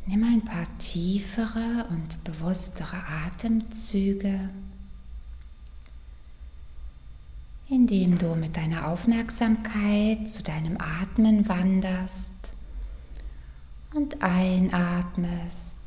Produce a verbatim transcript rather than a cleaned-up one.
Nimm ein paar tiefere und bewusstere Atemzüge, indem du mit deiner Aufmerksamkeit zu deinem Atmen wanderst und einatmest